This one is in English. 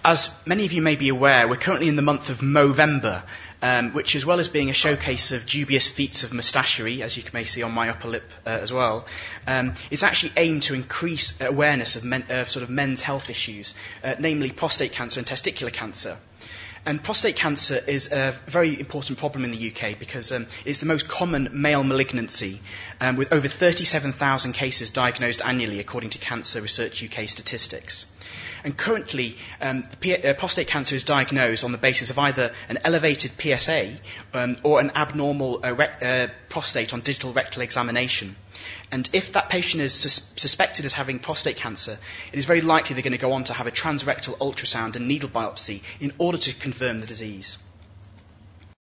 as many of you may be aware, we're currently in the month of Movember, which, as well as being a showcase of dubious feats of moustachery, as you may see on my upper lip as well, it's actually aimed to increase awareness of men's health issues, namely prostate cancer and testicular cancer. And prostate cancer is a very important problem in the UK because it's the most common male malignancy, with over 37,000 cases diagnosed annually, according to Cancer Research UK statistics. And currently, prostate cancer is diagnosed on the basis of either an elevated PSA or an abnormal prostate on digital rectal examination. And if that patient is suspected as having prostate cancer, it is very likely they're going to go on to have a transrectal ultrasound and needle biopsy in order to confirm the disease.